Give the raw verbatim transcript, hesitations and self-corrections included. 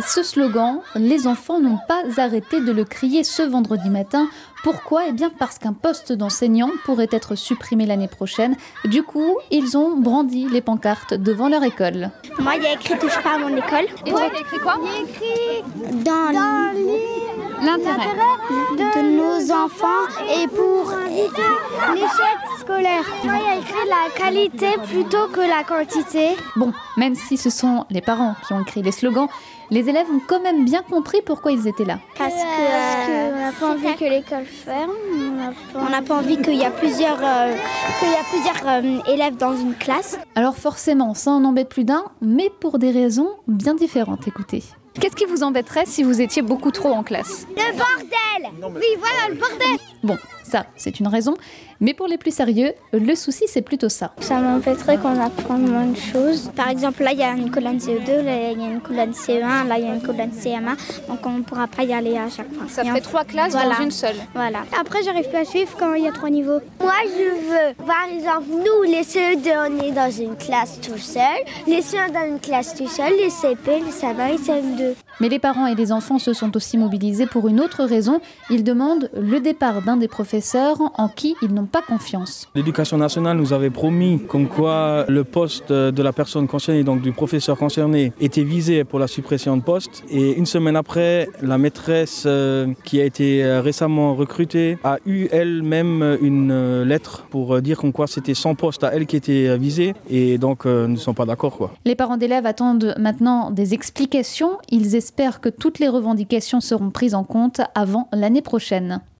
Ce slogan, les enfants n'ont pas arrêté de le crier ce vendredi matin. Pourquoi ? Eh bien parce qu'un poste d'enseignant pourrait être supprimé l'année prochaine. Du coup, ils ont brandi les pancartes devant leur école. Moi, il y a écrit « Touche pas à mon école ». Et toi, il y a écrit quoi ? Il y a écrit dans, dans l'intérêt de, de nos enfants et pour l'échec scolaire. Moi, il y a écrit la qualité plutôt que la quantité. Bon, même si ce sont les parents qui ont écrit les slogans, les élèves ont quand même bien compris pourquoi ils étaient là. Parce qu'on n'a pas envie que l'école ferme, on n'a pas envie qu'il y a plusieurs, euh, qu'il y a plusieurs euh, élèves dans une classe. Alors forcément, ça en embête plus d'un, mais pour des raisons bien différentes. Écoutez. Qu'est-ce qui vous embêterait si vous étiez beaucoup trop en classe ? Le bordel ! Oui, voilà, le bordel ! Bon, ça, c'est une raison. Mais pour les plus sérieux, le souci, c'est plutôt ça. Ça m'embêterait qu'on apprenne moins de choses. Par exemple, là, il y a une colonne C E deux, là, il y a une colonne C E un, là, il y a une colonne C M un. Donc, on ne pourra pas y aller à chaque fois. Ça ferait trois classes voilà. dans une seule. Voilà. Après, j'arrive plus à suivre quand il y a trois niveaux. Moi, je veux, par exemple, nous, les C E deux, on est dans une classe tout seul. Les C E un dans une classe tout seul. Les C P, les C M un, les C M deux. Mais les parents et les enfants se sont aussi mobilisés pour une autre raison. Ils demandent le départ d'un des professeurs en qui ils n'ont pas confiance. L'éducation nationale nous avait promis comme quoi le poste de la personne concernée, donc du professeur concerné, était visé pour la suppression de poste. Et une semaine après, la maîtresse qui a été récemment recrutée a eu elle-même une lettre pour dire comme quoi c'était son poste à elle qui était visé. Et donc, nous ne sommes pas d'accord, quoi. Les parents d'élèves attendent maintenant des explications. Ils espèrent que toutes les revendications seront prises en compte avant l'année prochaine.